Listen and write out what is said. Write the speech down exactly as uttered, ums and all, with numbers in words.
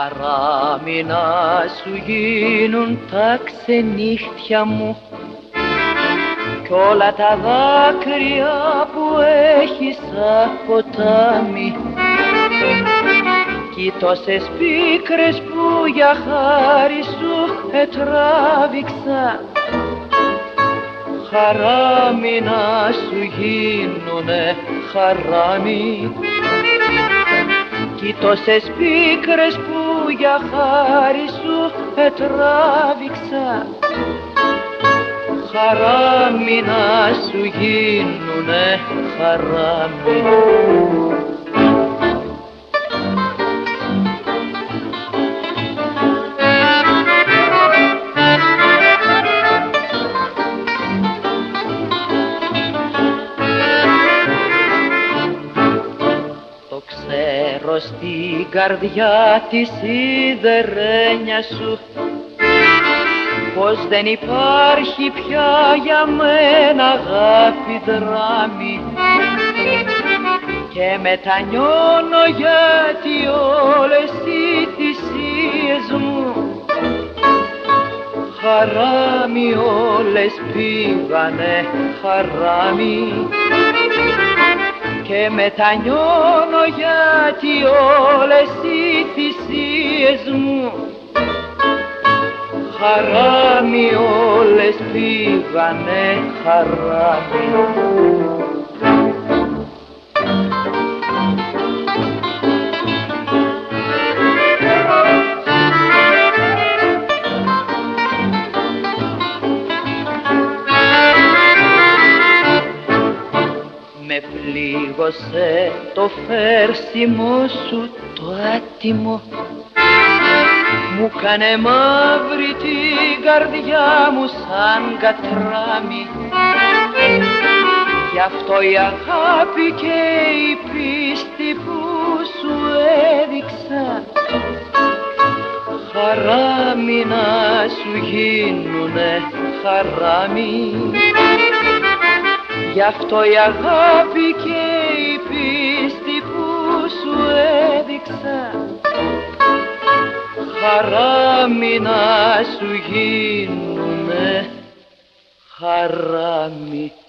Χαράμι να σου γίνουν τα ξενύχτια μου κι όλα τα δάκρυα που έχεις σαν ποτάμι κι τόσες πίκρες που για χάρη σου ετράβηξα. Χαράμι να σου γίνουνε χαράμι κι τόσες πίκρες που για χάρη σου ετράβηξα. Χαράμι να σου γίνουνε χαράμι. Το ξέρω στην καρδιά τη σιδερένια σου πως δεν υπάρχει πια για μένα αγάπη δράμη και μετανιώνω γιατί όλες οι θυσίες μου χαράμι όλες πήγανε χαράμι και μετανιώνω γιατί όλες οι θυσίες μου χαράμι όλες πήγανε χαράμι. Με πλήγωσε το φέρσιμο σου το άτιμο μου κάνε μαύρη την καρδιά μου σαν κατράμι γι' αυτό η αγάπη και η πίστη που σου έδειξα χαράμι να σου γίνουνε χαράμι γι' αυτό η αγάπη και η πίστη που σου έδειξα χαράμι να σου γίνουνε χαράμι.